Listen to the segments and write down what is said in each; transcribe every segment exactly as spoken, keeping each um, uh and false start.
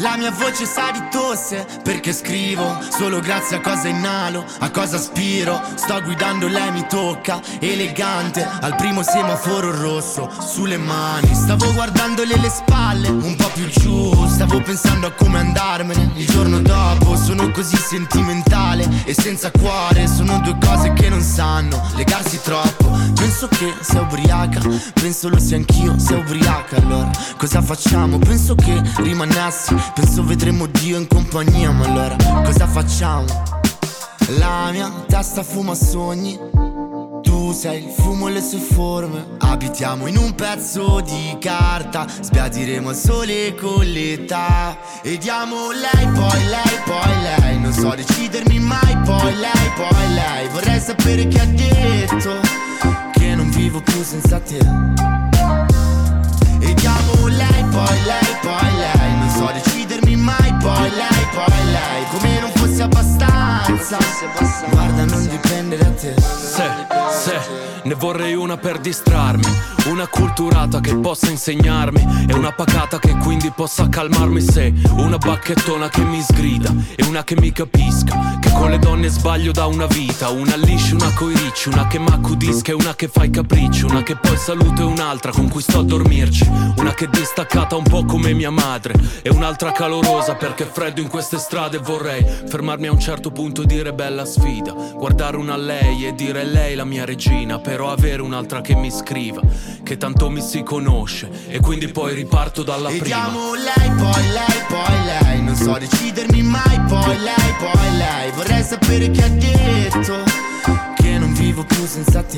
La mia voce sa di tosse perché scrivo solo grazie a cosa inalo, a cosa aspiro. Sto guidando, lei mi tocca, elegante, al primo semaforo rosso, sulle mani. Stavo guardandole le spalle, un po' più giù. Stavo pensando a come andarmene il giorno dopo. Sono così sentimentale e senza cuore. Sono due cose che non sanno legarsi troppo. Penso che sia ubriaca, penso lo sia anch'io, sia ubriaca. Allora cosa facciamo? Penso che rimanessi, penso vedremo Dio in compagnia. Ma allora cosa facciamo? La mia testa fuma sogni, tu sei il fumo e le sue forme. Abitiamo in un pezzo di carta, sbiadiremo al sole con l'età. E diamo lei, poi lei, poi lei. Non so decidermi mai, poi lei, poi lei. Vorrei sapere che ha detto che non vivo più senza te. E diamo lei, poi lei, poi lei. Non so decidermi mai, poi lei, poi lei. Come non fosse abbastanza, guarda, non dipende da te. Se, se, ne vorrei una per distrarmi, una culturata che possa insegnarmi, e una pacata che quindi possa calmarmi. Se, una bacchettona che mi sgrida e una che mi capisca, che con le donne sbaglio da una vita. Una liscia, una coi ricci, una che m'accudisca e una che fa i capricci. Una che poi saluto e un'altra con cui sto a dormirci. Una che è distaccata un po' come mia madre e un'altra calorosa perché è freddo in queste strade. Vorrei fermarmi a un certo punto e dire bella sfida, guardare una lei e dire lei la mia regina. Però avere un'altra che mi scriva, che tanto mi si conosce e quindi poi riparto dalla e prima. E diamo lei, poi lei, poi lei. Non so decidermi mai, poi lei, poi lei. Vorrei sapere che ha detto che non vivo più senza te.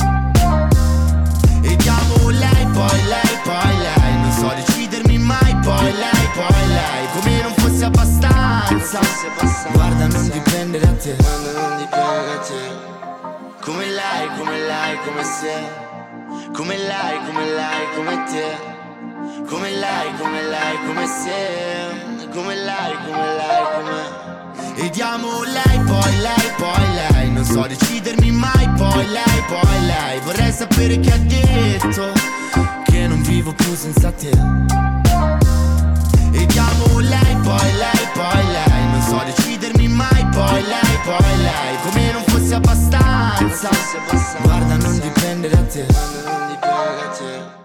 E diamo lei, poi lei, poi lei. Non so decidermi mai, poi lei, poi lei. Come non fosse abbastanza, guarda, non dipende da te. Non dipende da te. Come lei, come lei, come se. Come lei, come lei, come te. Come lei, come lei, come se. Come lei, come lei, come. E diamo lei, poi lei, poi lei. Non so decidermi mai, poi lei, poi lei. Vorrei sapere che ha detto che non vivo più senza te. E diamo lei, poi lei, poi lei. Non so decidermi mai, poi lei, poi lei. Come non fosse abbastanza, guarda, non dipende da te. Non dipende da te.